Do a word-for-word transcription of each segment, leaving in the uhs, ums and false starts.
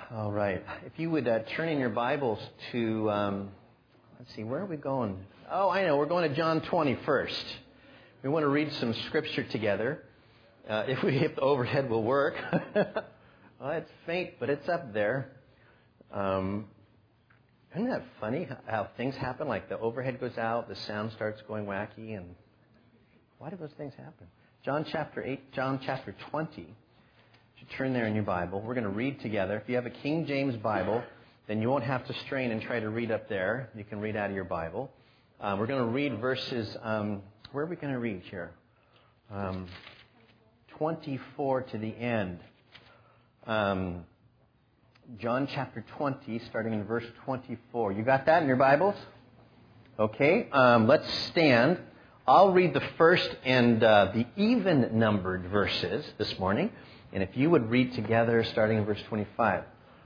All right. If you would uh, turn in your Bibles to, um, let's see, where are we going? Oh, I know. We're going to John twenty first. We want to read some scripture together. Uh, if we if the overhead will work. Well, it's faint, but it's up there. Um, isn't that funny how things happen? Like the overhead goes out, the sound starts going wacky, and why do those things happen? John chapter eight, John chapter twenty. You turn there in your Bible. We're going to read together. If you have a King James Bible, then you won't have to strain and try to read up there. You can read out of your Bible. Um, we're going to read verses. Um, where are we going to read here? Um, twenty-four to the end. Um, John chapter twenty, starting in verse twenty-four. You got that in your Bibles? Okay. Um, let's stand. I'll read the first and uh, the even-numbered verses this morning. And if you would read together, starting in verse twenty-five.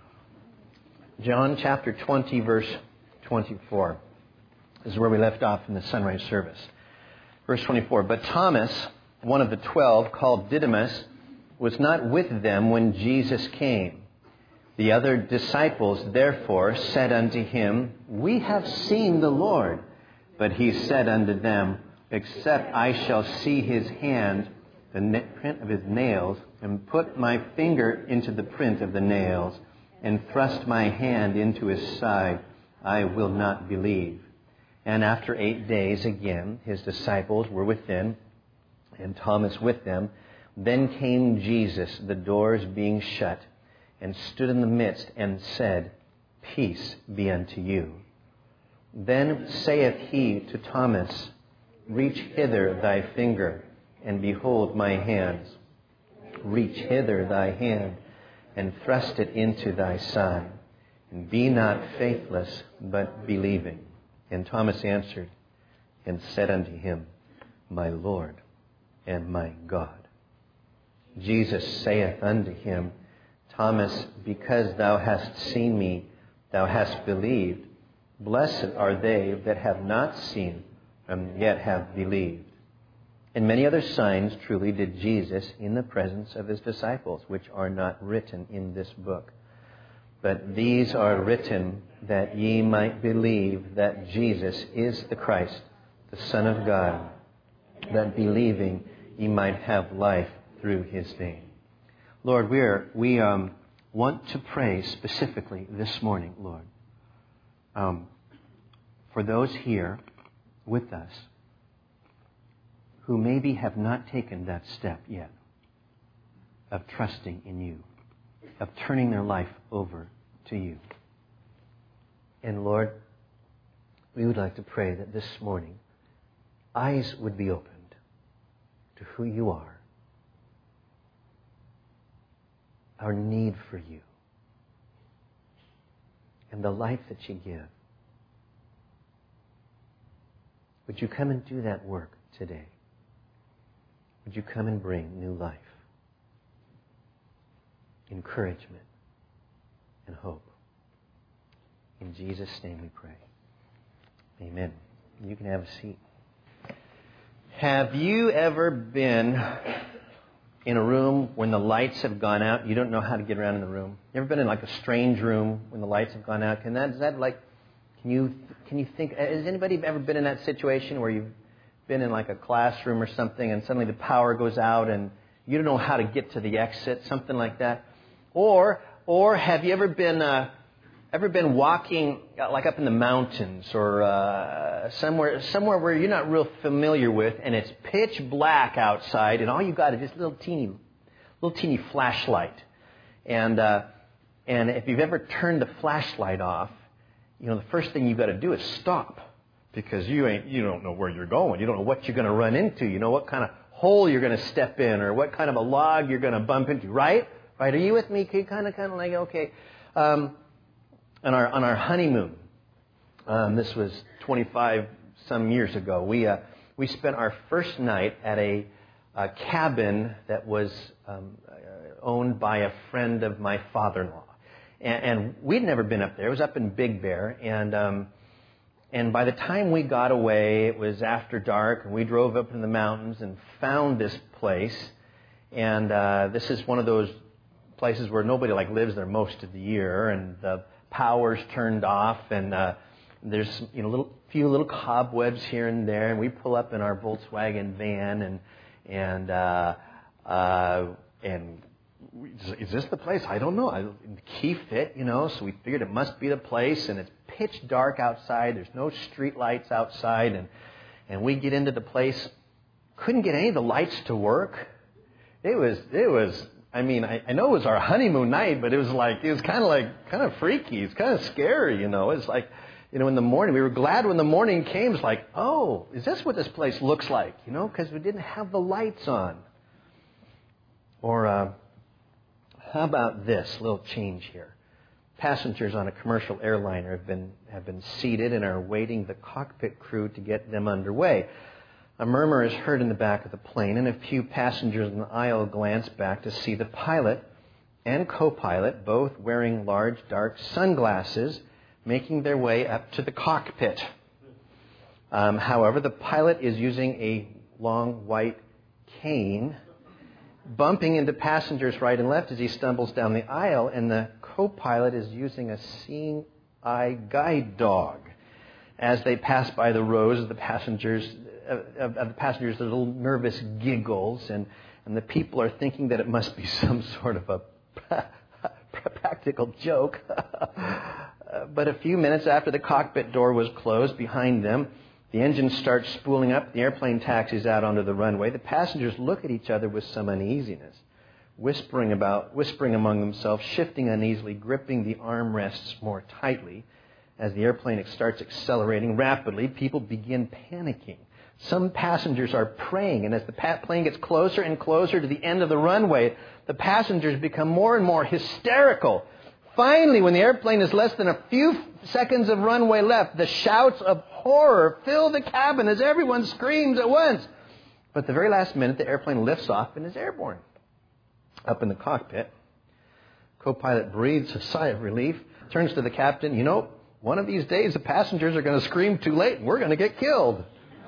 John chapter twenty, verse twenty-four. This is where we left off in the sunrise service. Verse twenty-four. But Thomas, one of the twelve, called Didymus, was not with them when Jesus came. The other disciples, therefore, said unto him, We have seen the Lord. But he said unto them, Except I shall see his hand, the print of his nails, and put my finger into the print of the nails, and thrust my hand into his side, I will not believe. And after eight days again, his disciples were within, and Thomas with them. Then came Jesus, the doors being shut, and stood in the midst, and said, Peace be unto you. Then saith he to Thomas, Reach hither thy finger, and behold my hands. Reach hither thy hand, and thrust it into thy side. And be not faithless, but believing. And Thomas answered, and said unto him, My Lord and my God. Jesus saith unto him, Thomas, because thou hast seen me, thou hast believed. Blessed are they that have not seen, and yet have believed. And many other signs truly did Jesus in the presence of his disciples, which are not written in this book. But these are written that ye might believe that Jesus is the Christ, the Son of God, that believing ye might have life through his name. Lord, we are, we um, want to pray specifically this morning, Lord, um, for those here with us who maybe have not taken that step yet of trusting in you, of turning their life over to you. And Lord, we would like to pray that this morning eyes would be opened to who you are, our need for you, and the life that you give. Would you come and do that work today? Would you come and bring new life, encouragement, and hope? In Jesus' name we pray. Amen. You can have a seat. Have you ever been in a room when the lights have gone out? You don't know how to get around in the room. You ever been in like a strange room when the lights have gone out? Can that, is that like, can you, can you think, has anybody ever been in that situation where you've been in like a classroom or something and suddenly the power goes out and you don't know how to get to the exit, something like that? Or or have you ever been uh, ever been walking like up in the mountains or uh, somewhere somewhere where you're not real familiar with, and it's pitch black outside, and all you got is this little teeny little teeny flashlight, and uh, and if you've ever turned the flashlight off, you know the first thing you've got to do is stop. Because you ain't, you don't know where you're going. You don't know what you're going to run into. You know what kind of hole you're going to step in, or what kind of a log you're going to bump into. Right? Right? Are you with me? Kind of, kind of like okay. Um, on our on our honeymoon, um, this was twenty-five some years ago. We uh, we spent our first night at a, a cabin that was um, owned by a friend of my father-in-law, and, and we'd never been up there. It was up in Big Bear, and. Um, And by the time we got away, it was after dark, and we drove up in the mountains and found this place. And uh, this is one of those places where nobody like lives there most of the year, and the power's turned off, and uh, there's you know little few little cobwebs here and there, and we pull up in our Volkswagen van, and and uh, uh, and is this the place? I don't know. I, the key fit, you know, so we figured it must be the place, and it's pitch dark outside. There's no street lights outside, and and we get into the place. Couldn't get any of the lights to work. It was, it was, I mean, I, I know it was our honeymoon night, but it was like, it was kind of like, kind of freaky. It's kind of scary, you know. It's like, you know, in the morning, we were glad when the morning came. It's like, oh, is this what this place looks like? You know, because we didn't have the lights on. Or, uh, how about this little change here? Passengers on a commercial airliner have been have been seated and are waiting the cockpit crew to get them underway. A murmur is heard in the back of the plane, and a few passengers in the aisle glance back to see the pilot and co-pilot, both wearing large dark sunglasses, making their way up to the cockpit. Um, however, the pilot is using a long white cane, bumping into passengers right and left as he stumbles down the aisle, and the co-pilot is using a seeing eye guide dog. As they pass by the rows of the passengers, of, of the passengers, there's little nervous giggles, and, and the people are thinking that it must be some sort of a practical joke. But a few minutes after the cockpit door was closed behind them, the engine starts spooling up, the airplane taxis out onto the runway. The passengers look at each other with some uneasiness, whispering about, whispering among themselves, shifting uneasily, gripping the armrests more tightly. As the airplane starts accelerating rapidly, people begin panicking. Some passengers are praying, and as the plane gets closer and closer to the end of the runway, the passengers become more and more hysterical. Finally, when the airplane is less than a few seconds of runway left, the shouts of horror fill the cabin as everyone screams at once. But at the very last minute, the airplane lifts off and is airborne. Up in the cockpit, co-pilot breathes a sigh of relief, turns to the captain. You know, one of these days the passengers are going to scream too late and we're going to get killed.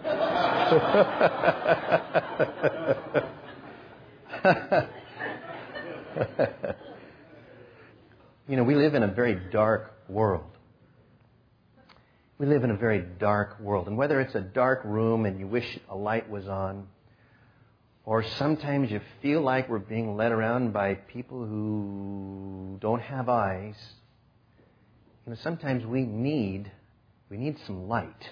You know, we live in a very dark world. We live in a very dark world. And whether it's a dark room and you wish a light was on, or sometimes you feel like we're being led around by people who don't have eyes, you know, sometimes we need, we need some light.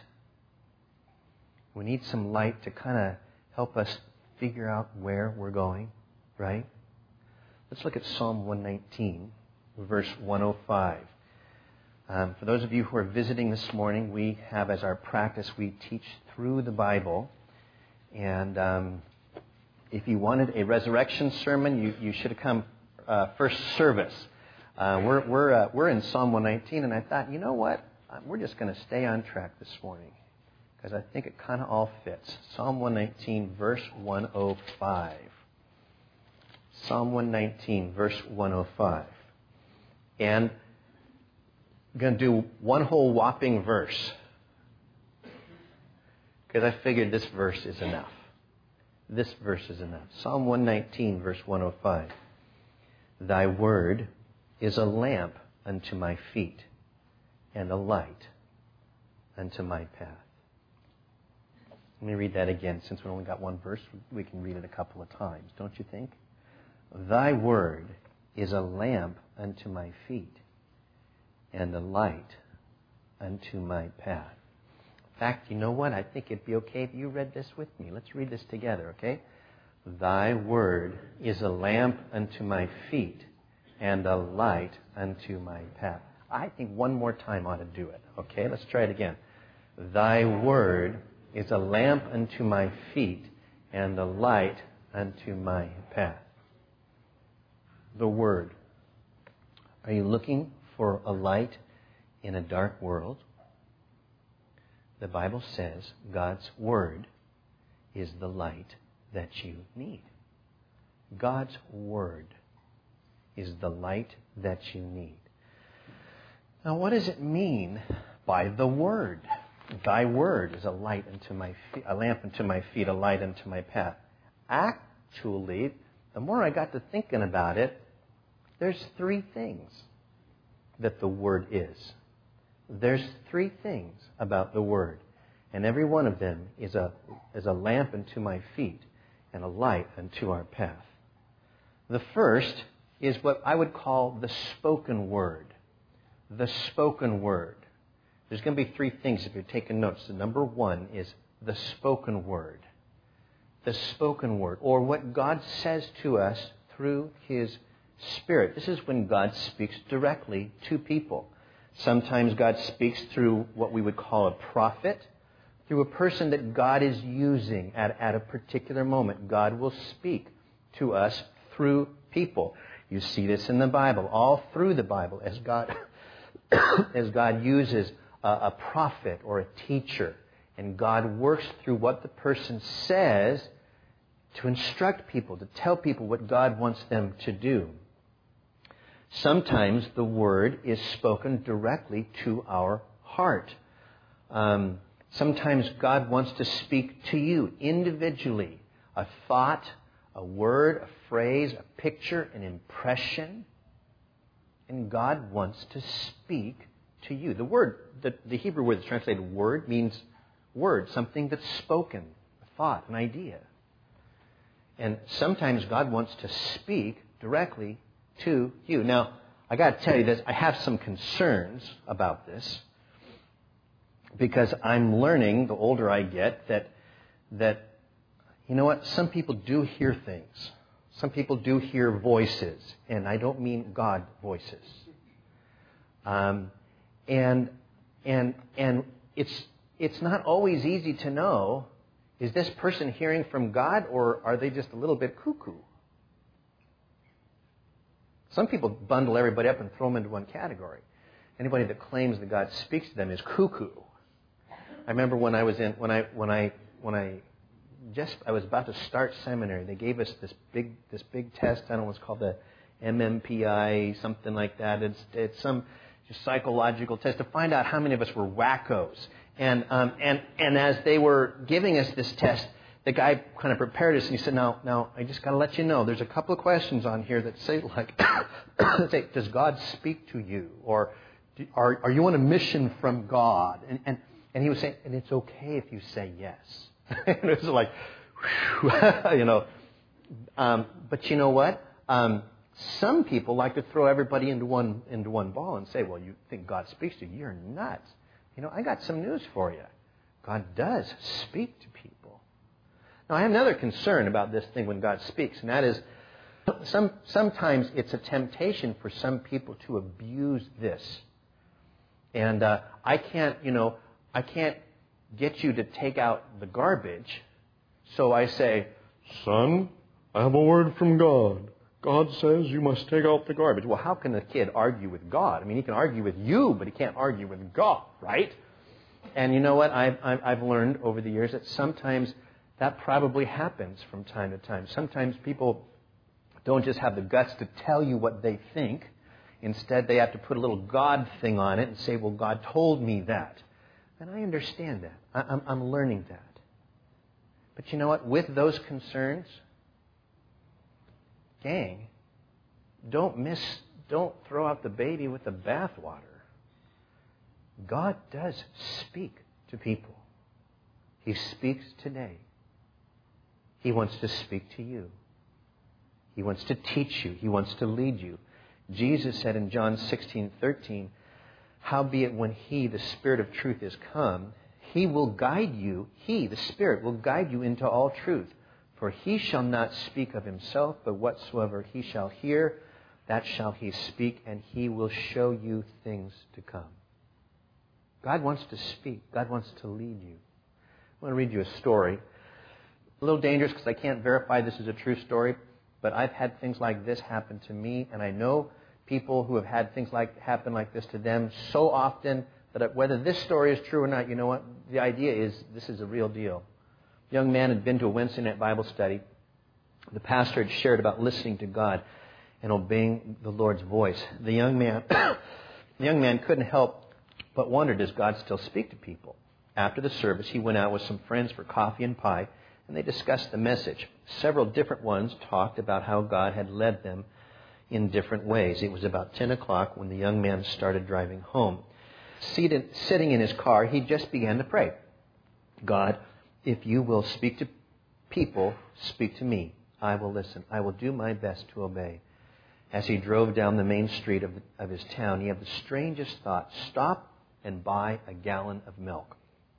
We need some light to kind of help us figure out where we're going, right? Let's look at Psalm one nineteen. Verse one oh five. Um, for those of you who are visiting this morning, we have as our practice, we teach through the Bible. And um, if you wanted a resurrection sermon, you, you should have come uh, first service. Uh, we're we're uh, we're in Psalm one nineteen, and I thought, you know what? We're just going to stay on track this morning because I think it kind of all fits. Psalm one nineteen, verse one oh five. Psalm one nineteen, verse one oh five. And I'm going to do one whole whopping verse because I figured this verse is enough. This verse is enough. Psalm one nineteen, verse one oh five. Thy word is a lamp unto my feet and a light unto my path. Let me read that again. Since we only got one verse, we can read it a couple of times, don't you think? Thy word is a lamp unto my feet and a light unto my path. In fact, you know what? I think it'd be okay if you read this with me. Let's read this together, okay? Thy word is a lamp unto my feet and a light unto my path. I think one more time ought to do it, okay? Let's try it again. Thy word is a lamp unto my feet and a light unto my path. The Word. Are you looking for a light in a dark world? The Bible says God's Word is the light that you need. God's Word is the light that you need. Now, what does it mean by the Word? Thy Word is a light unto my feet, a lamp unto my feet, a light unto my path. Actually, the more I got to thinking about it, there's three things that the Word is. There's three things about the Word. And every one of them is a, is a lamp unto my feet and a light unto our path. The first is what I would call the spoken Word. The spoken Word. There's going to be three things if you're taking notes. The number one is the spoken Word. The spoken Word, or what God says to us through His Spirit. This is when God speaks directly to people. Sometimes God speaks through what we would call a prophet, through a person that God is using at, at a particular moment. God will speak to us through people. You see this in the Bible, all through the Bible, as God, as God uses a, a prophet or a teacher, and God works through what the person says to instruct people, to tell people what God wants them to do. Sometimes the Word is spoken directly to our heart. Um, sometimes God wants to speak to you individually. A thought, a word, a phrase, a picture, an impression. And God wants to speak to you. The word, the, the Hebrew word that's translated word means word, something that's spoken, a thought, an idea. And sometimes God wants to speak directly to you. Now, I got to tell you this, I have some concerns about this because I'm learning, the older I get, that that you know what, some people do hear things. Some people do hear voices, and I don't mean God voices. Um, and and and it's it's not always easy to know, is this person hearing from God, or are they just a little bit cuckoo? Some people bundle everybody up and throw them into one category. Anybody that claims that God speaks to them is cuckoo. I remember when I was in when I when I when I just I was about to start seminary. They gave us this big this big test. I don't know what's called the M M P I, something like that. It's it's some psychological test to find out how many of us were wackos. And um, and and as they were giving us this test, the guy kind of prepared us, and he said, "Now, now, I just got to let you know, there's a couple of questions on here that say, like, say, does God speak to you, or are are you on a mission from God?" And and and he was saying, and it's okay if you say yes. And it was like, whew, you know. Um, but you know what? Um, some people like to throw everybody into one into one ball and say, "Well, you think God speaks to you? You're nuts." You know, I got some news for you. God does speak to people. Now, I have another concern about this thing when God speaks, and that is some sometimes it's a temptation for some people to abuse this. And uh, I can't, you know, I can't get you to take out the garbage, so I say, "Son, I have a word from God. God says you must take out the garbage." Well, how can a kid argue with God? I mean, he can argue with you, but he can't argue with God, right? And you know what? I've, I've learned over the years that sometimes that probably happens from time to time. Sometimes people don't just have the guts to tell you what they think. Instead, they have to put a little God thing on it and say, "Well, God told me that." And I understand that. I, I'm, I'm learning that. But you know what? With those concerns, gang, don't miss, don't throw out the baby with the bathwater. God does speak to people. He speaks today. He wants to speak to you. He wants to teach you. He wants to lead you. Jesus said in John sixteen thirteen, "Howbeit when He, the Spirit of truth, is come, He will guide you, He, the Spirit, will guide you into all truth. For He shall not speak of Himself, but whatsoever He shall hear, that shall He speak, and He will show you things to come." God wants to speak. God wants to lead you. I want to read you a story. A little dangerous because I can't verify this is a true story, but I've had things like this happen to me, and I know people who have had things like happen like this to them so often that whether this story is true or not, you know what? The idea is this is a real deal. A young man had been to a Wednesday night Bible study. The pastor had shared about listening to God and obeying the Lord's voice. The young man, the young man couldn't help but wondered, does God still speak to people? After the service, he went out with some friends for coffee and pie, and they discussed the message. Several different ones talked about how God had led them in different ways. It was about ten o'clock when the young man started driving home. Seated, sitting in his car, he just began to pray. God, if you will speak to people, speak to me. I will listen. I will do my best to obey. As he drove down the main street of, of his town, he had the strangest thought. Stop and buy a gallon of milk.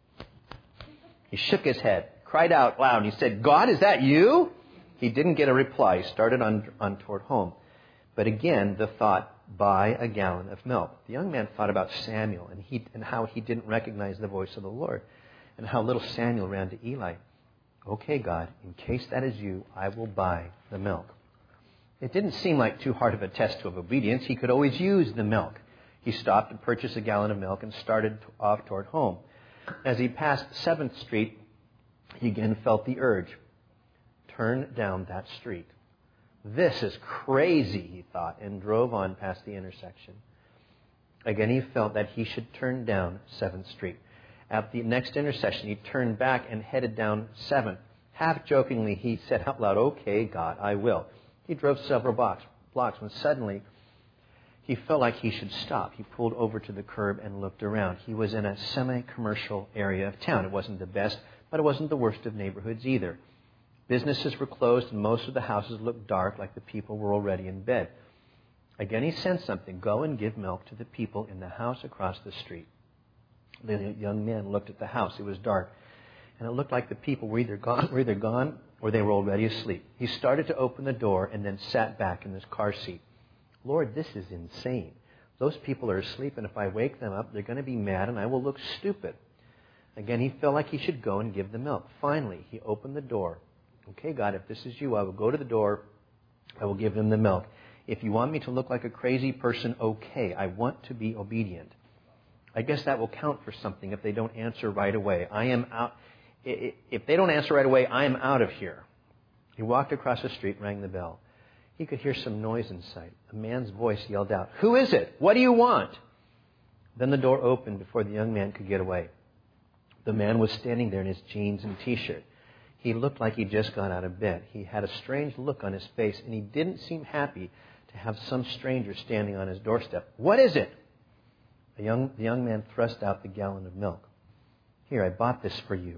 He shook his head, cried out loud, and he said, God, is that you? He didn't get a reply. He started on, on toward home. But again, the thought, buy a gallon of milk. The young man thought about Samuel and, he, and how he didn't recognize the voice of the Lord, and how little Samuel ran to Eli. Okay, God, in case that is you, I will buy the milk. It didn't seem like too hard of a test of obedience. He could always use the milk. He stopped and purchased a gallon of milk and started off toward home. As he passed seventh Street, he again felt the urge. Turn down that street. This is crazy, he thought, and drove on past the intersection. Again, he felt that he should turn down seventh Street. At the next intersection, he turned back and headed down seventh. Half jokingly, he said out loud, okay, God, I will. He drove several blocks, blocks when suddenly he felt like he should stop. He pulled over to the curb and looked around. He was in a semi-commercial area of town. It wasn't the best, but it wasn't the worst of neighborhoods either. Businesses were closed and most of the houses looked dark, like the people were already in bed. Again, he sensed something. Go and give milk to the people in the house across the street. The young man looked at the house. It was dark. And it looked like the people were either gone, were either gone or they were already asleep. He started to open the door and then sat back in his car seat. Lord, this is insane. Those people are asleep, and if I wake them up, they're going to be mad and I will look stupid. Again, he felt like he should go and give the milk. Finally, he opened the door. Okay, God, if this is you, I will go to the door. I will give them the milk. If you want me to look like a crazy person, okay. I want to be obedient. I guess that will count for something if they don't answer right away. I am out. If they don't answer right away, I am out of here. He walked across the street, rang the bell. He could hear some noise inside. A man's voice yelled out, "Who is it? What do you want?" Then the door opened before the young man could get away. The man was standing there in his jeans and T-shirt. He looked like he'd just got out of bed. He had a strange look on his face, and he didn't seem happy to have some stranger standing on his doorstep. "What is it?" The young, the young man thrust out the gallon of milk. "Here, I bought this for you."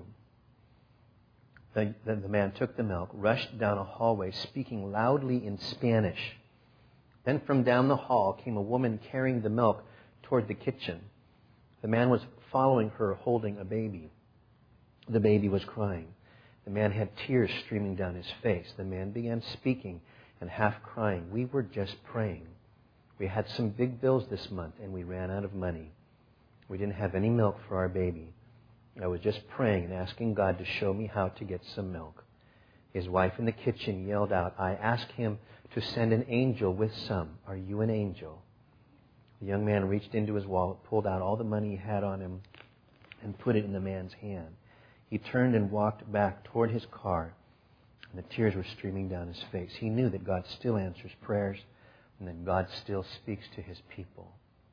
The, the, the man took the milk, rushed down a hallway, speaking loudly in Spanish. Then from down the hall came a woman carrying the milk toward the kitchen. The man was following her, holding a baby. The baby was crying. The man had tears streaming down his face. The man began speaking and half crying. "We were just praying. We had some big bills this month and we ran out of money. We didn't have any milk for our baby. I was just praying and asking God to show me how to get some milk." His wife in the kitchen yelled out, "I asked him to send an angel with some. Are you an angel?" The young man reached into his wallet, pulled out all the money he had on him, and put it in the man's hand. He turned and walked back toward his car, and the tears were streaming down his face. He knew that God still answers prayers, and that God still speaks to His people.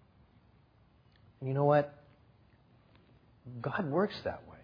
And you know what? God works that way.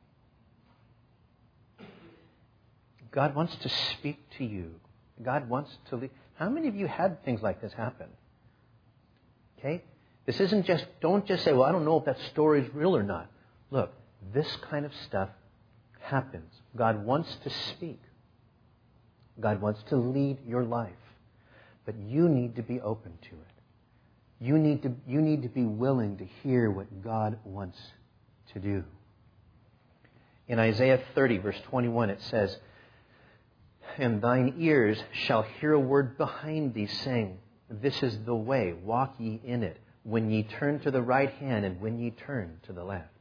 God wants to speak to you. God wants to lead. How many of you had things like this happen? Okay? This isn't just, don't just say, well, I don't know if that story is real or not. Look, this kind of stuff happens. God wants to speak. God wants to lead your life. But you need to be open to it. You need to, you need to be willing to hear what God wants to do. In Isaiah thirty, verse twenty-one, it says, "And thine ears shall hear a word behind thee, saying, This is the way, walk ye in it, when ye turn to the right hand and when ye turn to the left."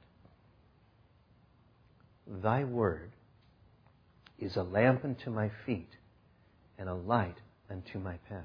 Thy word is a lamp unto my feet and a light unto my path.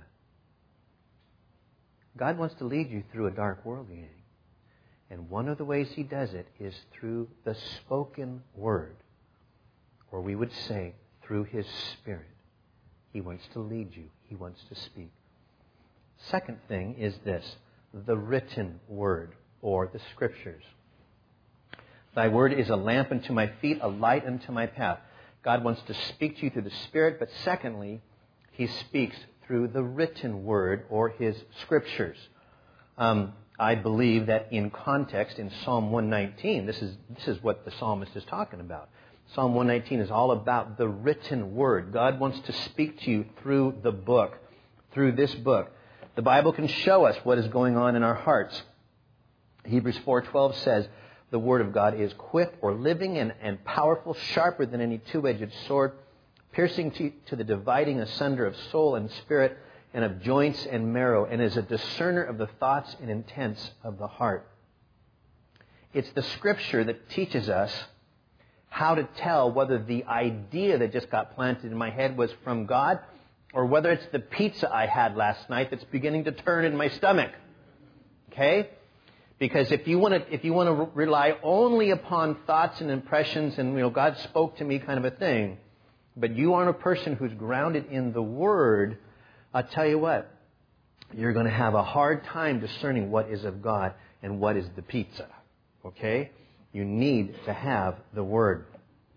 God wants to lead you through a dark world, gang. And one of the ways He does it is through the spoken word. Or we would say, through His Spirit. He wants to lead you. He wants to speak. Second thing is this, the written word, or the Scriptures. Thy word is a lamp unto my feet, a light unto my path. God wants to speak to you through the Spirit, but secondly, He speaks through the written Word or His Scriptures. Um, I believe that in context, in Psalm one nineteen, this is this is what the psalmist is talking about. Psalm one nineteen is all about the written Word. God wants to speak to you through the book, through this book. The Bible can show us what is going on in our hearts. Hebrews four twelve says, the Word of God is quick or living and, and powerful, sharper than any two-edged sword, piercing to, to the dividing asunder of soul and spirit, and of joints and marrow, and is a discerner of the thoughts and intents of the heart. It's the Scripture that teaches us how to tell whether the idea that just got planted in my head was from God, or whether it's the pizza I had last night that's beginning to turn in my stomach. Okay? Because if you want to, if you want to rely only upon thoughts and impressions and, you know, God spoke to me kind of a thing, but you aren't a person who's grounded in the Word, I'll tell you what, you're going to have a hard time discerning what is of God and what is the pizza. Okay? You need to have the Word.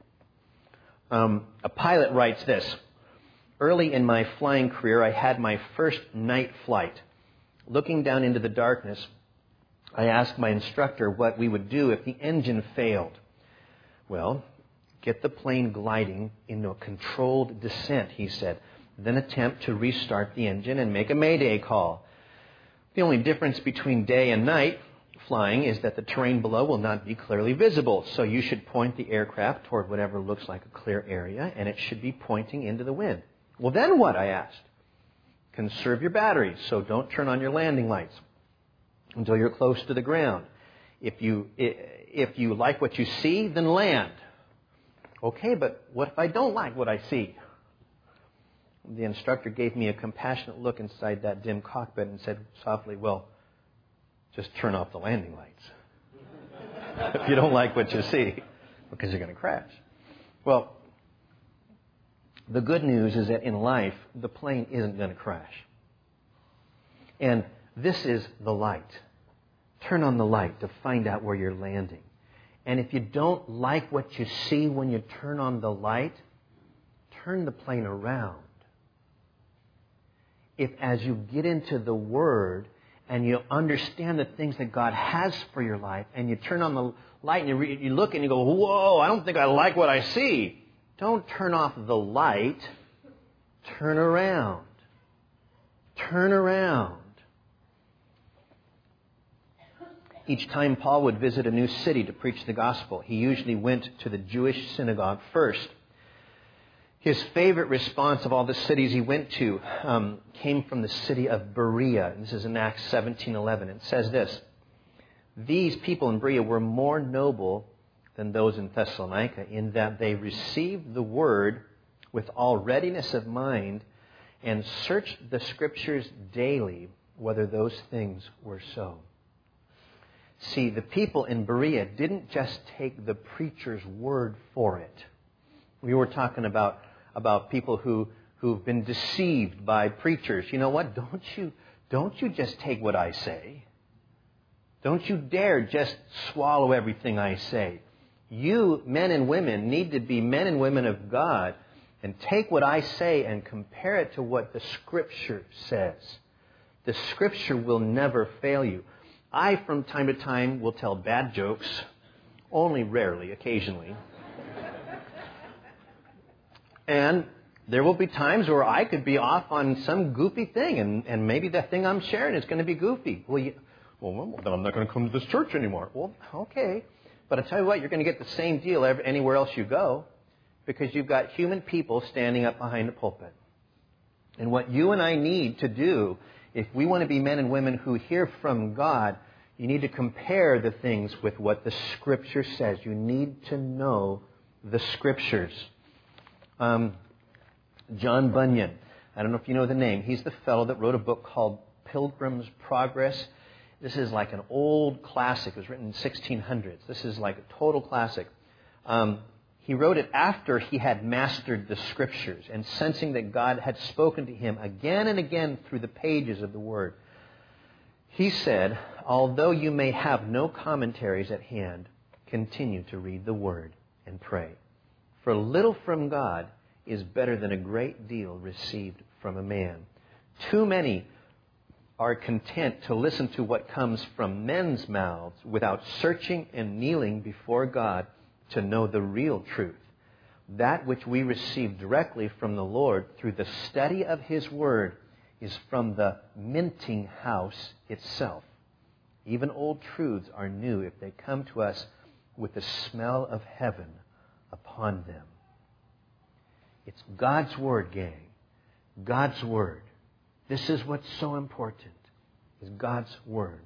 Um, a pilot writes this. Early in my flying career, I had my first night flight. Looking down into the darkness, I asked my instructor what we would do if the engine failed. Well, get the plane gliding into a controlled descent, he said. Then attempt to restart the engine and make a mayday call. The only difference between day and night flying is that the terrain below will not be clearly visible. So you should point the aircraft toward whatever looks like a clear area, and it should be pointing into the wind. Well, then what? I asked. Conserve your batteries, so don't turn on your landing lights until you're close to the ground. If you if you like what you see, then land. Okay, but what if I don't like what I see? The instructor gave me a compassionate look inside that dim cockpit and said softly, well, just turn off the landing lights. If you don't like what you see, because you're going to crash. Well, the good news is that in life, the plane isn't going to crash. And this is the light. Turn on the light to find out where you're landing. And if you don't like what you see when you turn on the light, turn the plane around. If as you get into the Word and you understand the things that God has for your life, and you turn on the light and you, re- you look and you go, whoa, I don't think I like what I see. Don't turn off the light. Turn around. Turn around. Each time Paul would visit a new city to preach the gospel, he usually went to the Jewish synagogue first. His favorite response of all the cities he went to um, came from the city of Berea. This is in Acts seventeen eleven. It says this, these people in Berea were more noble than those in Thessalonica in that they received the word with all readiness of mind and searched the Scriptures daily whether those things were so. See, the people in Berea didn't just take the preacher's word for it. We were talking about, about people who, who've been deceived by preachers. You know what? Don't you, don't you just take what I say. Don't you dare just swallow everything I say. You, men and women, need to be men and women of God and take what I say and compare it to what the Scripture says. The Scripture will never fail you. I, from time to time, will tell bad jokes, only rarely, occasionally. And there will be times where I could be off on some goofy thing, and, and maybe the thing I'm sharing is going to be goofy. Well, you, well, then I'm not going to come to this church anymore. Well, okay. But I tell you what, you're going to get the same deal every, anywhere else you go, because you've got human people standing up behind the pulpit. And what you and I need to do, if we want to be men and women who hear from God, you need to compare the things with what the Scripture says. You need to know the Scriptures. Um, John Bunyan, I don't know if you know the name. He's the fellow that wrote a book called Pilgrim's Progress. This is like an old classic. It was written in sixteen hundreds. This is like a total classic. Um, he wrote it after he had mastered the Scriptures and sensing that God had spoken to him again and again through the pages of the Word. He said, although you may have no commentaries at hand, continue to read the Word and pray. For little from God is better than a great deal received from a man. Too many are content to listen to what comes from men's mouths without searching and kneeling before God to know the real truth. That which we receive directly from the Lord through the study of His Word is from the minting house itself. Even old truths are new if they come to us with the smell of heaven upon them. It's God's Word, gang. God's Word. This is what's so important, is God's Word.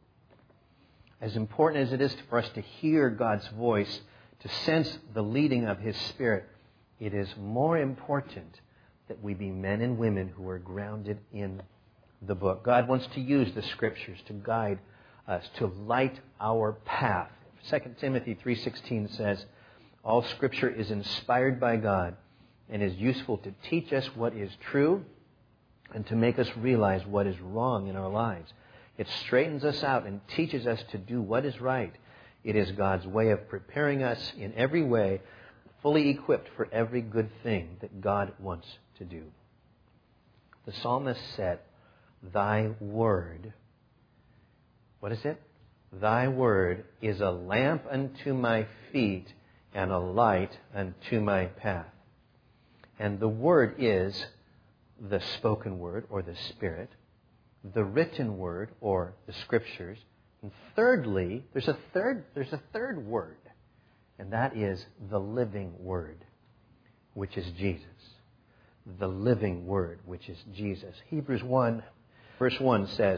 As important as it is for us to hear God's voice, to sense the leading of His Spirit, it is more important that we be men and women who are grounded in the book. God wants to use the Scriptures to guide us, to light our path. Second Timothy three sixteen says, all Scripture is inspired by God and is useful to teach us what is true and to make us realize what is wrong in our lives. It straightens us out and teaches us to do what is right. It is God's way of preparing us in every way, fully equipped for every good thing that God wants to do. The psalmist said, Thy Word, what is it? Thy Word is a lamp unto my feet and a light unto my path. And the Word is the spoken Word, or the Spirit, the written Word, or the Scriptures. And thirdly, there's a third, there's a third word, and that is the living Word, which is Jesus. The living Word, which is Jesus. Hebrews one, verse one says,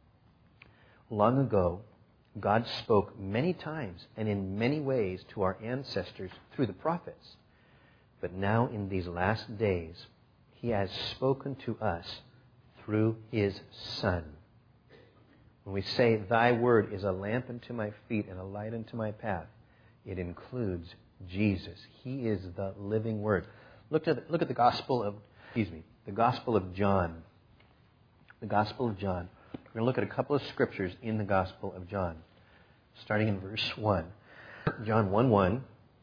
long ago, God spoke many times and in many ways to our ancestors through the prophets. But now in these last days, He has spoken to us through His Son. When we say, Thy Word is a lamp unto my feet and a light unto my path, it includes Jesus. He is the living Word. Look at the, look at the Gospel of, excuse me, the Gospel of John. The Gospel of John. We're going to look at a couple of scriptures in the Gospel of John, starting in verse one. John one one.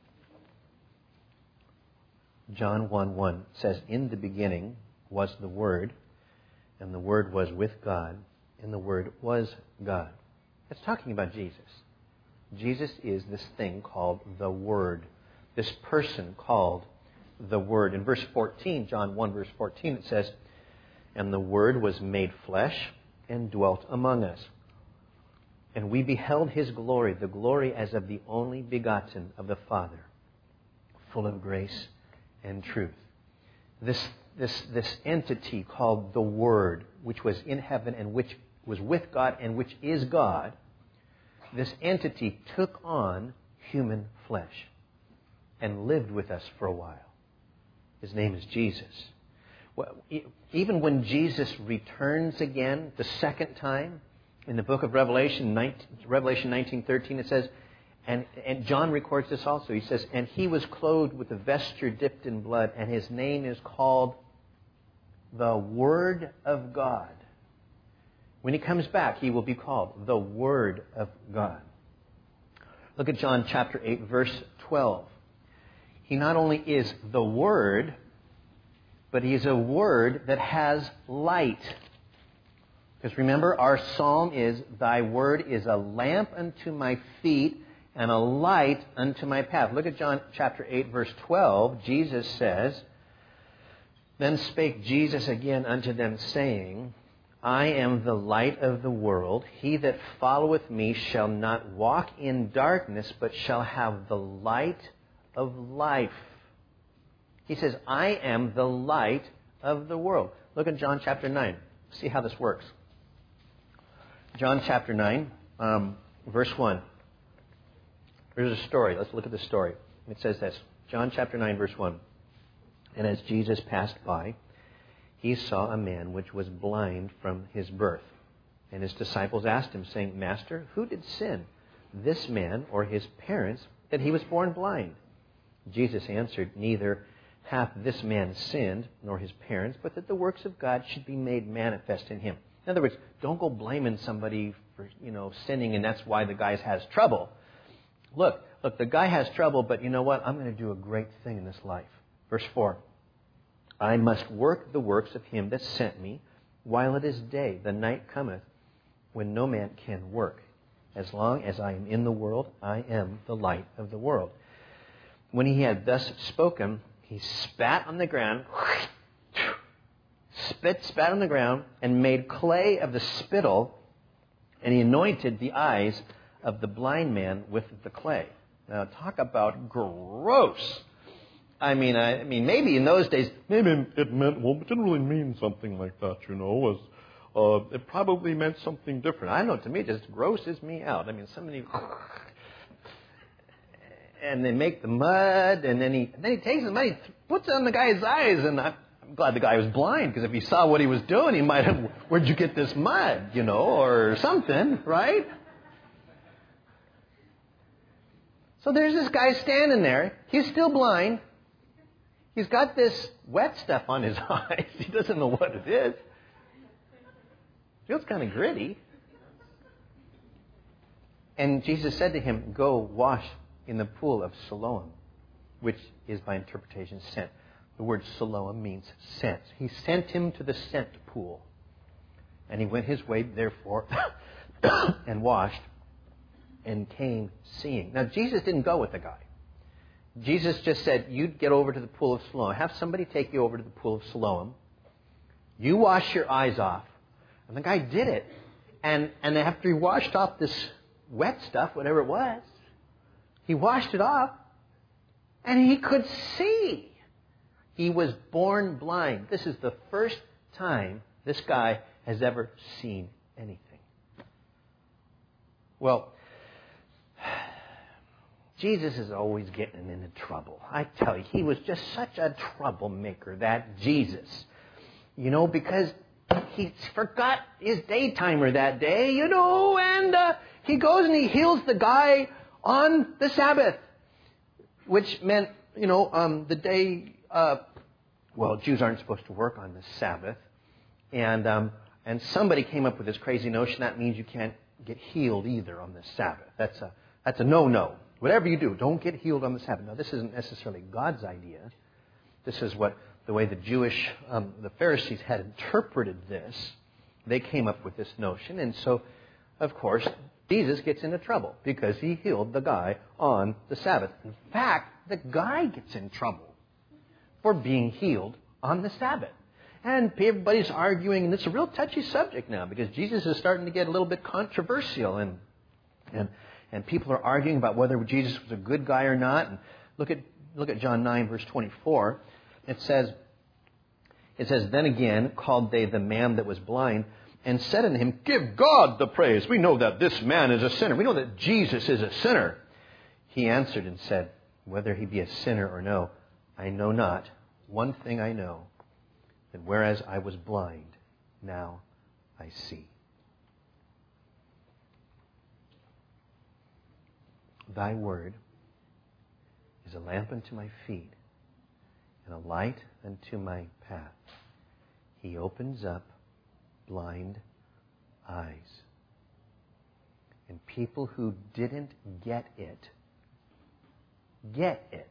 John one one says, in the beginning was the Word, and the Word was with God, and the Word was God. That's talking about Jesus. Jesus is this thing called the Word, this person called the Word. In verse fourteen, John one verse fourteen, it says, and the Word was made flesh and dwelt among us. And we beheld His glory, the glory as of the only begotten of the Father, full of grace and truth. This, this, this entity called the Word, which was in heaven and which was with God and which is God, this entity took on human flesh and lived with us for a while. His name is Jesus. Well, even when Jesus returns again the second time, in the book of Revelation, Revelation nineteen thirteen, it says, and, and John records this also. He says, and He was clothed with a vesture dipped in blood, and His name is called the Word of God. When He comes back, He will be called the Word of God. Look at John chapter eight, verse twelve. He not only is the Word, but He is a Word that has light. Because remember, our psalm is, Thy Word is a lamp unto my feet and a light unto my path. Look at John chapter eight, verse twelve. Jesus says, then spake Jesus again unto them, saying, I am the light of the world. He that followeth me shall not walk in darkness, but shall have the light of life. He says, I am the light of the world. Look at John chapter nine. See how this works. John chapter nine, um, verse one. There's a story. Let's look at the story. It says this. John chapter nine, verse one. And as Jesus passed by, He saw a man which was blind from his birth. And His disciples asked Him, saying, Master, who did sin, this man or his parents, that he was born blind? Jesus answered, Neither hath this man sinned, nor his parents, but that the works of God should be made manifest in him. In other words, don't go blaming somebody for, you know, sinning, and that's why the guy has trouble. Look, look, the guy has trouble, but you know what? I'm going to do a great thing in this life. Verse four. I must work the works of Him that sent me, while it is day. The night cometh when no man can work. As long as I am in the world, I am the light of the world. When he had thus spoken, he spat on the ground, spit, spat on the ground, and made clay of the spittle, and he anointed the eyes of the blind man with the clay. Now, talk about gross. I mean, I, I mean, maybe in those days, maybe it meant, well, it didn't really mean something like that, you know. As, uh, it probably meant something different. I don't know, to me, it just grosses me out. I mean, somebody... And they make the mud, and then he and then he takes the mud, he puts it on the guy's eyes, and I'm glad the guy was blind, because if he saw what he was doing, he might have, where'd you get this mud, you know, or something, right? So there's this guy standing there. He's still blind. He's got this wet stuff on his eyes. He doesn't know what it is. Feels kind of gritty. And Jesus said to him, go wash in the pool of Siloam, which is by interpretation sent. The word Siloam means sent. He sent him to the sent pool. And he went his way, therefore, and washed, and came seeing. Now, Jesus didn't go with the guy. Jesus just said, you get over to the pool of Siloam. Have somebody take you over to the pool of Siloam. You wash your eyes off. And the guy did it. And, and after he washed off this wet stuff, whatever it was, he washed it off, and he could see. He was born blind. This is the first time this guy has ever seen anything. Well, Jesus is always getting into trouble. I tell you, he was just such a troublemaker, that Jesus. You know, because he forgot his daytimer that day, you know, and uh, he goes and he heals the guy on the Sabbath, which meant, you know, um, the day, uh, well, Jews aren't supposed to work on the Sabbath. And um, and somebody came up with this crazy notion that means you can't get healed either on the Sabbath. That's a that's a no-no. Whatever you do, don't get healed on the Sabbath. Now, this isn't necessarily God's idea. This is what the way the Jewish, um, the Pharisees had interpreted this. They came up with this notion. And so, of course, Jesus gets into trouble because he healed the guy on the Sabbath. In fact, the guy gets in trouble for being healed on the Sabbath. And everybody's arguing, and it's a real touchy subject now because Jesus is starting to get a little bit controversial, and and and people are arguing about whether Jesus was a good guy or not. And look at look at John nine, verse twenty-four. It says, it says, then again called they the man that was blind, and said unto him, give God the praise. We know that this man is a sinner. We know that Jesus is a sinner. He answered and said, whether he be a sinner or no, I know not. One thing I know, that whereas I was blind, now I see. Thy word is a lamp unto my feet and a light unto my path. He opens up blind eyes. And people who didn't get it, get it.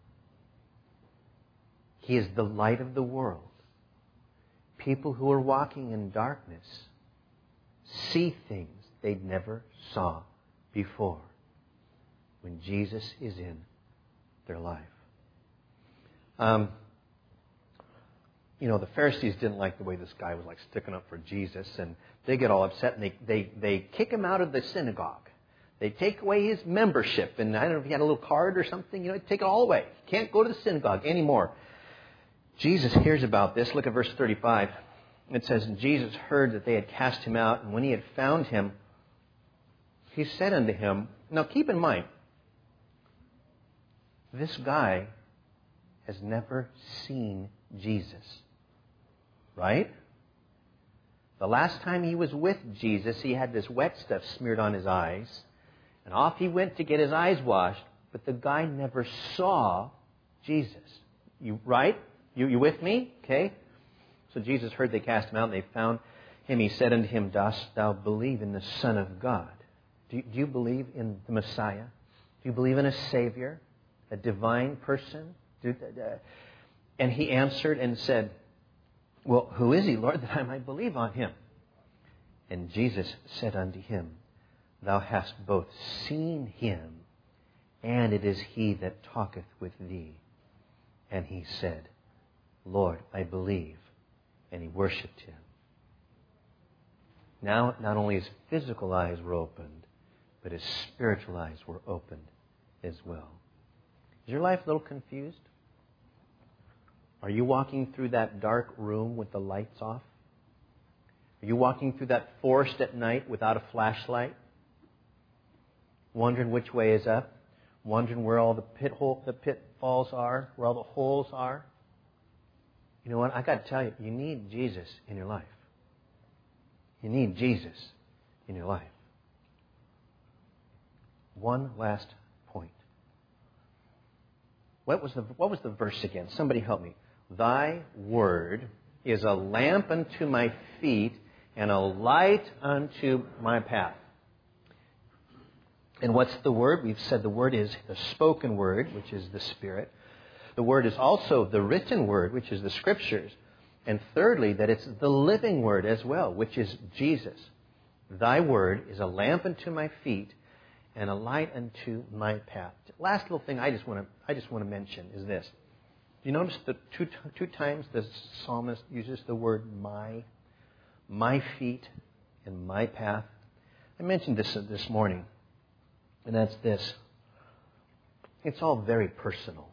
He is the light of the world. People who are walking in darkness see things they never saw before when Jesus is in their life. Um, you know, the Pharisees didn't like the way this guy was like sticking up for Jesus, and they get all upset, and they, they, they kick him out of the synagogue. They take away his membership, and I don't know if he had a little card or something, you know, take it all away. He can't go to the synagogue anymore. Jesus hears about this. Look at verse thirty-five. It says, and Jesus heard that they had cast him out, and when he had found him, he said unto him, now keep in mind, this guy has never seen Jesus. Right? The last time he was with Jesus, he had this wet stuff smeared on his eyes, and off he went to get his eyes washed, but the guy never saw Jesus. You right? You, you with me? Okay. So Jesus heard they cast him out, and they found him. He said unto him, dost thou believe in the Son of God? Do you, do you believe in the Messiah? Do you believe in a Savior? A divine person? Do, uh, and he answered and said, Well, who is he, Lord, that I might believe on him? And Jesus said unto him, Thou hast both seen him, and it is he that talketh with thee. And he said, Lord, I believe. And he worshipped him. Now, not only his physical eyes were opened, but his spiritual eyes were opened as well. Is your life a little confused? Are you walking through that dark room with the lights off? Are you walking through that forest at night without a flashlight? Wondering which way is up? Wondering where all the pit hole, the pitfalls are, where all the holes are? You know what? I got to tell you, you need Jesus in your life. You need Jesus in your life. One last point. What was the what was the verse again? Somebody help me. Thy word is a lamp unto my feet and a light unto my path. And what's the word? We've said the word is the spoken word, which is the Spirit. The word is also the written word, which is the Scriptures. And thirdly, that it's the living word as well, which is Jesus. Thy word is a lamp unto my feet and a light unto my path. Last little thing I just want to I just want to mention is this. Do you notice the two two times the psalmist uses the word my, my feet and my path? I mentioned this this morning, and that's this. It's all very personal.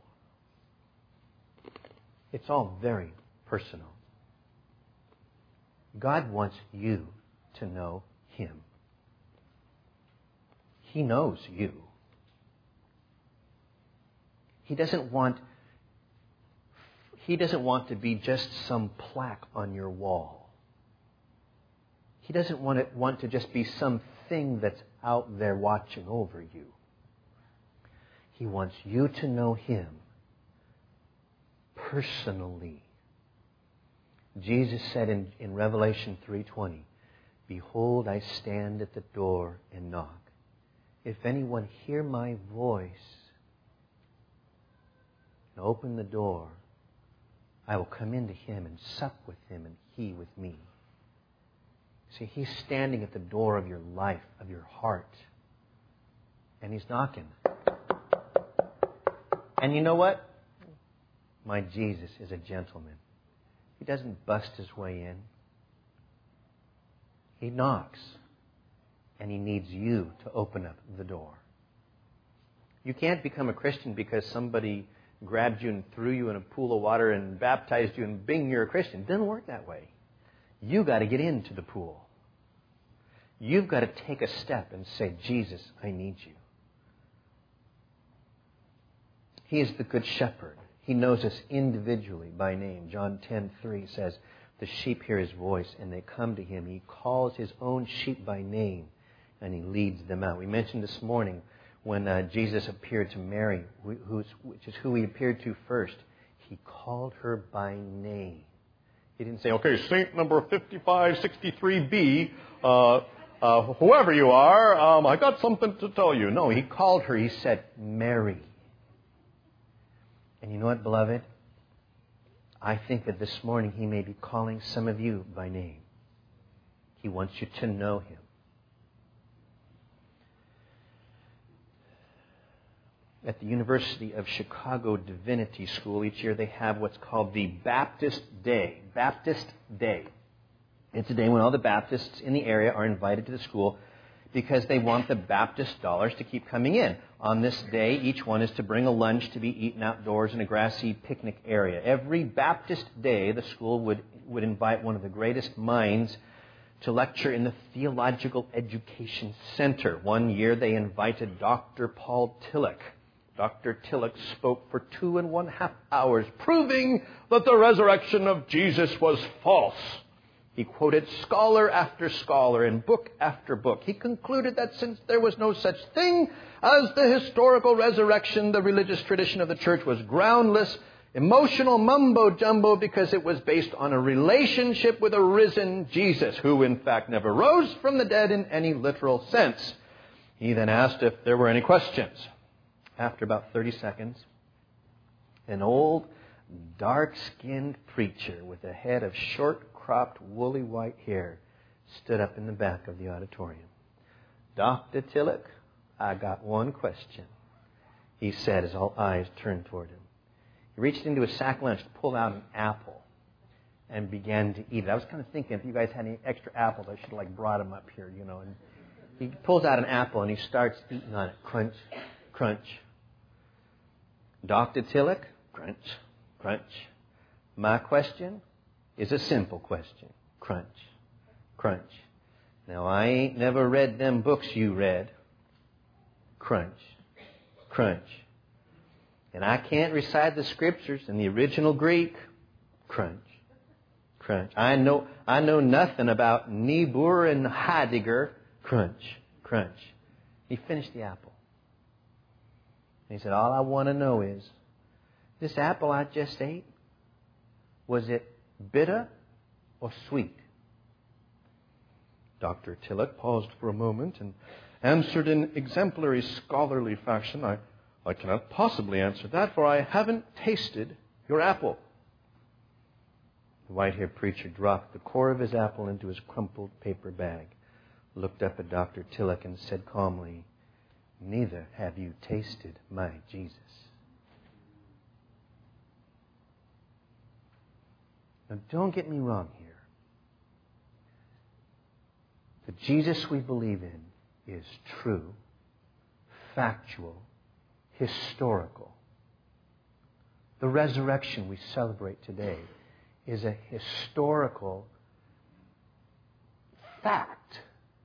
It's all very personal. God wants you to know Him. He knows you. He doesn't want He doesn't want to be just some plaque on your wall. He doesn't want it want to just be something that's out there watching over you. He wants you to know Him personally. Jesus said in, in Revelation three twenty, Behold, I stand at the door and knock. If anyone hear my voice and open the door, I will come into him and sup with him and he with me. See, He's standing at the door of your life, of your heart. And He's knocking. And you know what? My Jesus is a gentleman. He doesn't bust his way in. He knocks. And He needs you to open up the door. You can't become a Christian because somebody grabbed you and threw you in a pool of water and baptized you and bing, you're a Christian. It doesn't work that way. You've got to get into the pool. You've got to take a step and say, Jesus, I need you. He is the good shepherd. He knows us individually by name. John ten three says, the sheep hear His voice and they come to Him. He calls His own sheep by name and He leads them out. We mentioned this morning when uh, Jesus appeared to Mary, who's, which is who He appeared to first. He called her by name. He didn't say, okay, Saint number fifty-five sixty-three B, uh, uh, whoever you are, um, I got something to tell you. No, He called her. He said, Mary. And you know what, beloved? I think that this morning He may be calling some of you by name. He wants you to know Him. At the University of Chicago Divinity School, each year they have what's called the Baptist Day. Baptist Day. It's a day when all the Baptists in the area are invited to the school because they want the Baptist dollars to keep coming in. On this day, each one is to bring a lunch to be eaten outdoors in a grassy picnic area. Every Baptist day, the school would, would invite one of the greatest minds to lecture in the Theological Education Center. One year they invited Doctor Paul Tillich. Doctor Tillich spoke for two and one half hours, proving that the resurrection of Jesus was false. He quoted scholar after scholar and book after book. He concluded that since there was no such thing as the historical resurrection, the religious tradition of the church was groundless, emotional mumbo-jumbo because it was based on a relationship with a risen Jesus, who in fact never rose from the dead in any literal sense. He then asked if there were any questions. After about thirty seconds, an old dark-skinned preacher with a head of short-cropped, woolly white hair stood up in the back of the auditorium. "Doctor Tillich, I got one question," he said as all eyes turned toward him. He reached into his sack lunch, pulled out an apple, and began to eat it. I was kind of thinking, if you guys had any extra apples, I should have like brought them up here, you know. And he pulls out an apple and he starts eating on it. Crunch, crunch. "Doctor Tillich," crunch, crunch. "My question is a simple question." Crunch, crunch. "Now, I ain't never read them books you read." Crunch, crunch. "And I can't recite the scriptures in the original Greek." Crunch, crunch. I know I know nothing about Niebuhr and Heidegger." Crunch, crunch. He finished the apple. And he said, "All I want to know is, this apple I just ate, was it bitter or sweet?" Doctor Tillich paused for a moment and answered in exemplary scholarly fashion, I, I cannot possibly answer that, for I haven't tasted your apple." The white-haired preacher dropped the core of his apple into his crumpled paper bag, looked up at Doctor Tillich and said calmly, "Neither have you tasted my Jesus." Now, don't get me wrong here. The Jesus we believe in is true, factual, historical. The resurrection we celebrate today is a historical fact.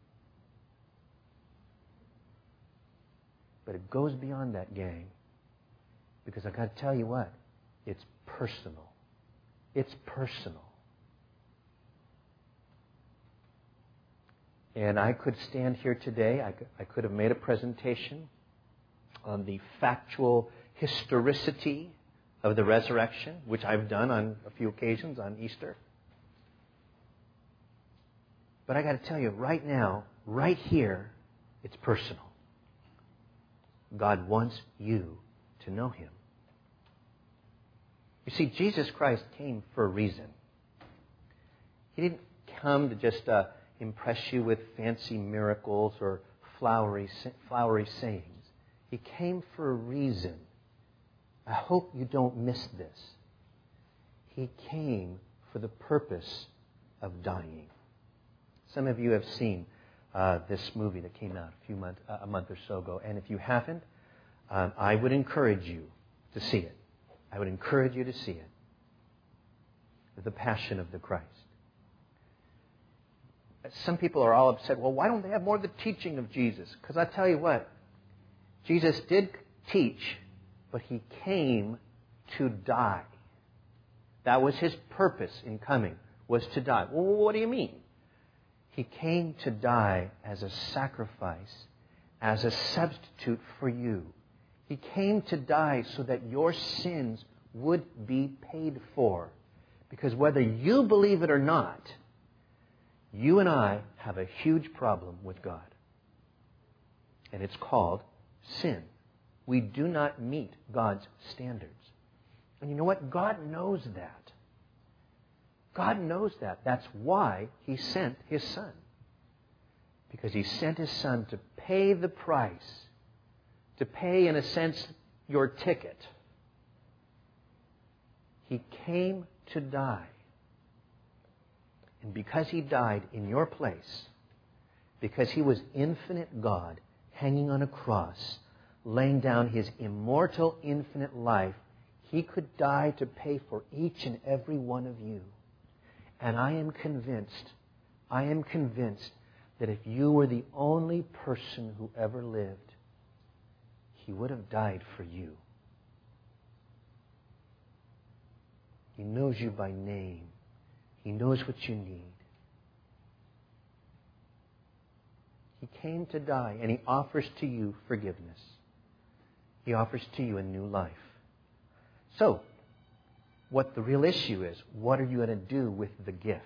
But it goes beyond that, gang. Because I've got to tell you what, it's personal. It's personal. And I could stand here today, I could, I could have made a presentation on the factual historicity of the resurrection, which I've done on a few occasions on Easter. But I got to tell you, right now, right here, it's personal. God wants you to know Him. You see, Jesus Christ came for a reason. He didn't come to just uh, impress you with fancy miracles or flowery, flowery sayings. He came for a reason. I hope you don't miss this. He came for the purpose of dying. Some of you have seen uh, this movie that came out a few month, uh, a month or so ago, and if you haven't, um, I would encourage you to see it. I would encourage you to see it. The Passion of the Christ. Some people are all upset. Well, why don't they have more of the teaching of Jesus? Because I tell you what, Jesus did teach, but He came to die. That was His purpose in coming, was to die. Well, what do you mean? He came to die as a sacrifice, as a substitute for you. He came to die so that your sins would be paid for. Because whether you believe it or not, you and I have a huge problem with God. And it's called sin. We do not meet God's standards. And you know what? God knows that. God knows that. That's why He sent His Son. Because He sent His Son to pay the price. To pay, in a sense, your ticket. He came to die. And because He died in your place, because He was infinite God, hanging on a cross, laying down His immortal, infinite life, He could die to pay for each and every one of you. And I am convinced, I am convinced that if you were the only person who ever lived, He would have died for you. He knows you by name. He knows what you need. He came to die, and He offers to you forgiveness. He offers to you a new life. So, what the real issue is, what are you going to do with the gift?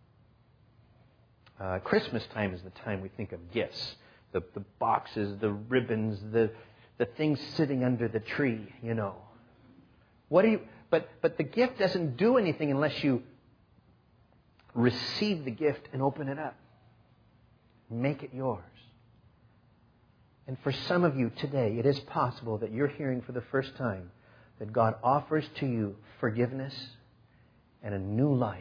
Uh, Christmas time is the time we think of gifts. The, the boxes, the ribbons, the, the things sitting under the tree, you know. What do you, But, but the gift doesn't do anything unless you receive the gift and open it up. Make it yours. And for some of you today, it is possible that you're hearing for the first time that God offers to you forgiveness and a new life.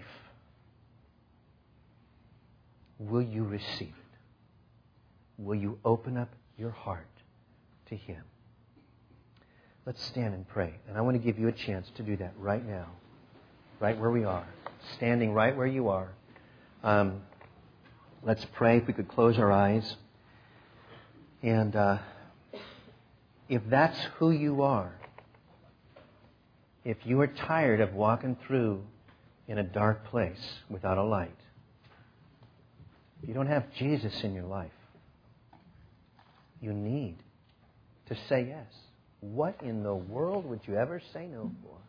Will you receive it? Will you open up your heart to Him? Let's stand and pray. And I want to give you a chance to do that right now, right where we are, standing right where you are. Um, let's pray. If we could close our eyes. And uh, if that's who you are, if you are tired of walking through in a dark place without a light, if you don't have Jesus in your life, you need to say yes. What in the world would you ever say no for?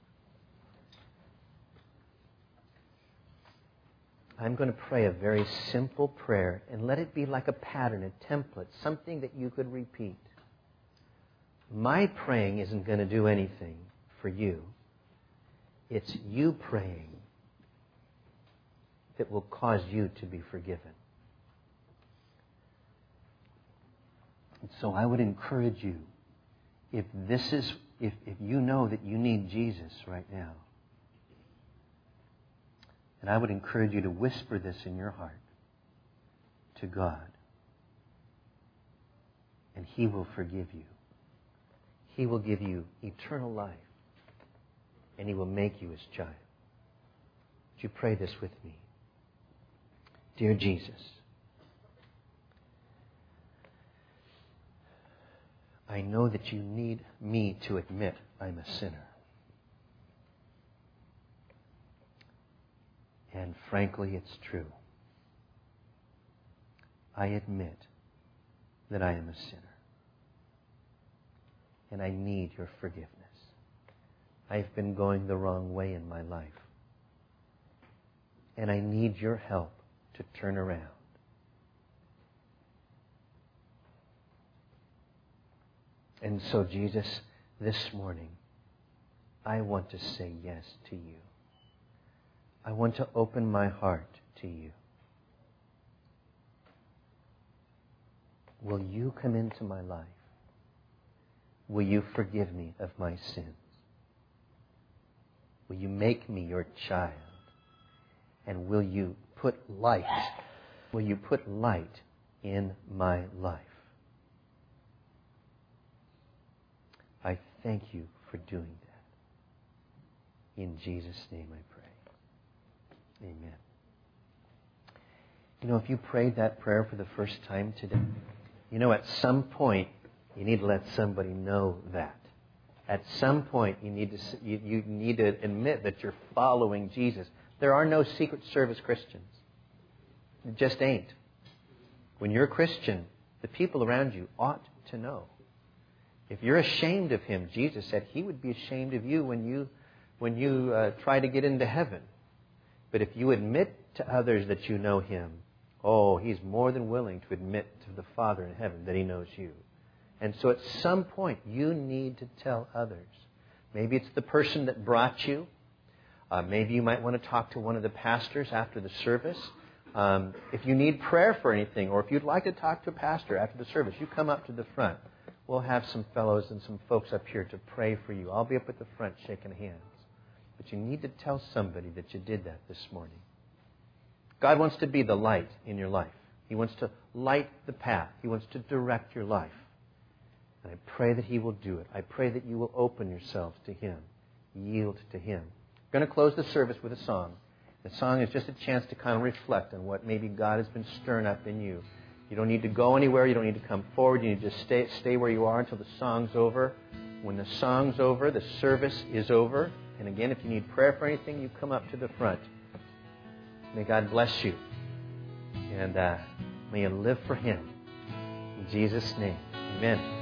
I'm going to pray a very simple prayer and let it be like a pattern, a template, something that you could repeat. My praying isn't going to do anything for you. It's you praying that will cause you to be forgiven. And so I would encourage you, if this is, if, if you know that you need Jesus right now, and I would encourage you to whisper this in your heart to God, and He will forgive you. He will give you eternal life, and He will make you His child. Would you pray this with me? Dear Jesus, I know that you need me to admit I'm a sinner. And frankly, it's true. I admit that I am a sinner. And I need your forgiveness. I've been going the wrong way in my life. And I need your help to turn around. And so, Jesus, this morning, I want to say yes to you. I want to open my heart to you. Will you come into my life? Will you forgive me of my sins? Will you make me your child? And will you put light, will you put light in my life? I thank you for doing that. In Jesus' name I pray. Amen. You know, if you prayed that prayer for the first time today, you know, at some point, you need to let somebody know that. At some point, you need to you, you need to admit that you're following Jesus. There are no Secret Service Christians. It just ain't. When you're a Christian, the people around you ought to know. If you're ashamed of Him, Jesus said He would be ashamed of you when you when you uh, try to get into heaven. But if you admit to others that you know Him, oh, He's more than willing to admit to the Father in heaven that He knows you. And so at some point, you need to tell others. Maybe it's the person that brought you. Uh, maybe you might want to talk to one of the pastors after the service. Um, if you need prayer for anything, or if you'd like to talk to a pastor after the service, you come up to the front. We'll have some fellows and some folks up here to pray for you. I'll be up at the front shaking hands. But you need to tell somebody that you did that this morning. God wants to be the light in your life. He wants to light the path. He wants to direct your life. And I pray that He will do it. I pray that you will open yourselves to Him. Yield to Him. We're going to close the service with a song. The song is just a chance to kind of reflect on what maybe God has been stirring up in you. You don't need to go anywhere. You don't need to come forward. You need to just stay, stay where you are until the song's over. When the song's over, the service is over. And again, if you need prayer for anything, you come up to the front. May God bless you. And uh, may you live for Him. In Jesus' name, amen.